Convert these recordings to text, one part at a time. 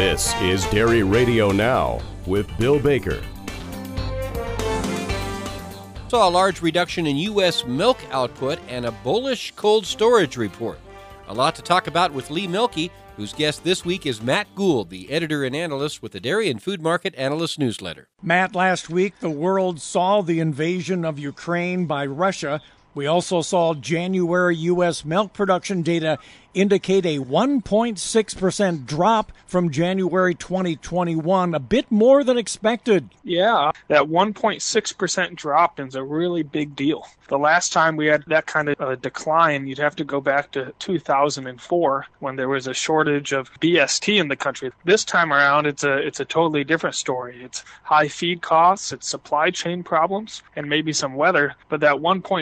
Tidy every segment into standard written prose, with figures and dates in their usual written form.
This is Dairy Radio Now with Bill Baker. Saw a large reduction in U.S. milk output and a bullish cold storage report. A lot to talk about with Lee Mielke, whose guest this week is Matt Gould, the editor and analyst with the Dairy and Food Market Analyst newsletter. Matt, last week the world saw the invasion of Ukraine by Russia. We also saw January U.S. milk production data indicate a 1.6% drop from January 2021, a bit more than expected. Yeah, that 1.6% drop is a really big deal. The last time we had that kind of a decline, you'd have to go back to 2004 when there was a shortage of BST in the country. This time around, it's a totally different story. It's high feed costs, it's supply chain problems, and maybe some weather, but that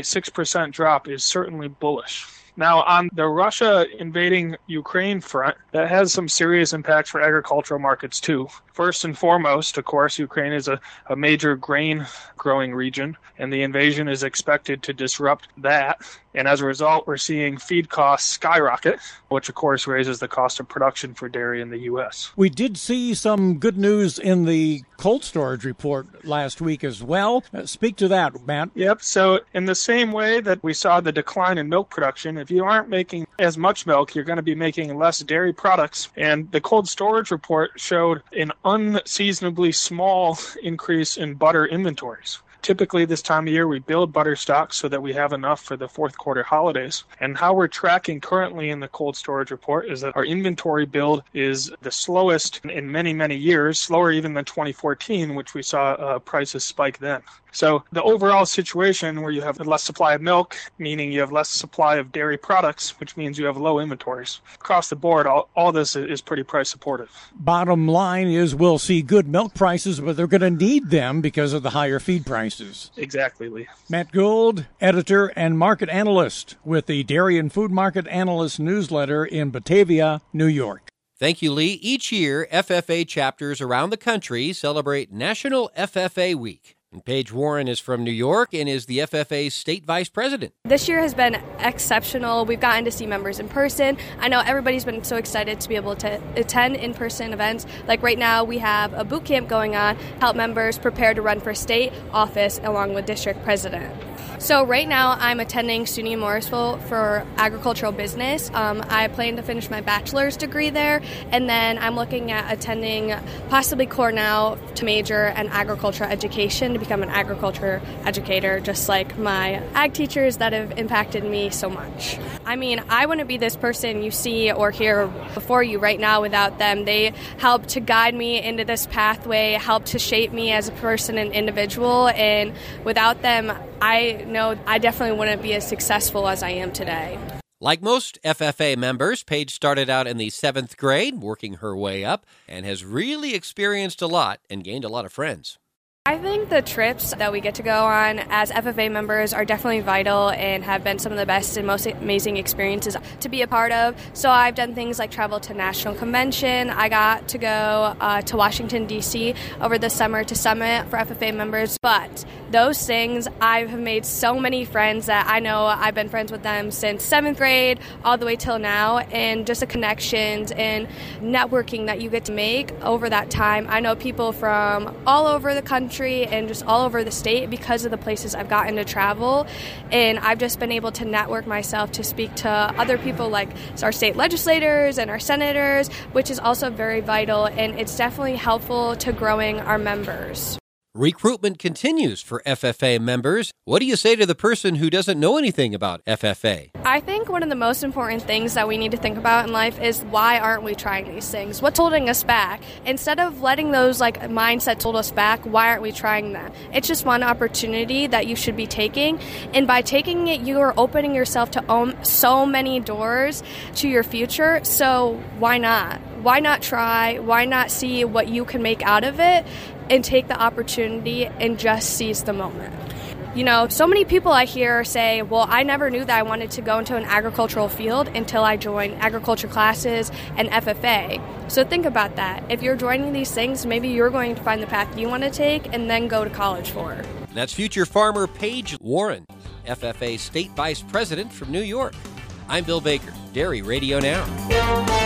1.6% drop is certainly bullish. Now, on the Russia invading Ukraine front, that has some serious impacts for agricultural markets, too. First and foremost, of course, Ukraine is a major grain growing region, and the invasion is expected to disrupt that. And as a result, we're seeing feed costs skyrocket, which, of course, raises the cost of production for dairy in the U.S. We did see some good news in the cold storage report last week as well. Speak to that, Matt. Yep. So in the same way that we saw the decline in milk production, if you aren't making as much milk, you're going to be making less dairy products. And the cold storage report showed an unseasonably small increase in butter inventories. Typically, this time of year, we build butter stocks so that we have enough for the fourth quarter holidays. And how we're tracking currently in the cold storage report is that our inventory build is the slowest in many, many years, slower even than 2014, which we saw prices spike then. So the overall situation where you have less supply of milk, meaning you have less supply of dairy products, which means you have low inventories. Across the board, all this is pretty price supportive. Bottom line is we'll see good milk prices, but they're going to need them because of the higher feed prices. Exactly, Lee. Matt Gould, editor and market analyst with the Dairy and Food Market Analyst newsletter in Batavia, New York. Thank you, Lee. Each year, FFA chapters around the country celebrate National FFA Week. And Paige Warren is from New York and is the FFA's state vice president. This year has been exceptional. We've gotten to see members in person. I know everybody's been so excited to be able to attend in-person events. Like right now, we have a boot camp going on, help members prepare to run for state office along with district president. So right now, I'm attending SUNY Morrisville for agricultural business. I plan to finish my bachelor's degree there, and then I'm looking at attending possibly Cornell to major in agricultural education to become an agriculture educator, just like my ag teachers that have impacted me so much. I mean, I wouldn't be this person you see or hear before you right now without them. They help to guide me into this pathway, help to shape me as a person and individual, and without them, I know I definitely wouldn't be as successful as I am today. Like most FFA members, Paige started out in the 7th grade, working her way up, and has really experienced a lot and gained a lot of friends. I think the trips that we get to go on as FFA members are definitely vital and have been some of the best and most amazing experiences to be a part of. So I've done things like travel to National Convention. I got to go to Washington, D.C. over the summer to Summit for FFA members. But those things, I've made so many friends that I know I've been friends with them since 7th grade all the way till now. And just the connections and networking that you get to make over that time. I know people from all over the country and just all over the state because of the places I've gotten to travel, and I've just been able to network myself to speak to other people like our state legislators and our senators, which is also very vital, and it's definitely helpful to growing our members. Recruitment continues for FFA members. What do you say to the person who doesn't know anything about FFA? I think one of the most important things that we need to think about in life is why aren't we trying these things? What's holding us back? Instead of letting those mindsets hold us back, why aren't we trying them? It's just one opportunity that you should be taking, and by taking it, you are opening yourself to so many doors to your future, so why not? Why not try? Why not see what you can make out of it and take the opportunity and just seize the moment? You know, so many people I hear say, well, I never knew that I wanted to go into an agricultural field until I joined agriculture classes and FFA. So think about that. If you're joining these things, maybe you're going to find the path you want to take and then go to college for. That's future farmer Paige Warren, FFA State Vice President from New York. I'm Bill Baker, Dairy Radio Now.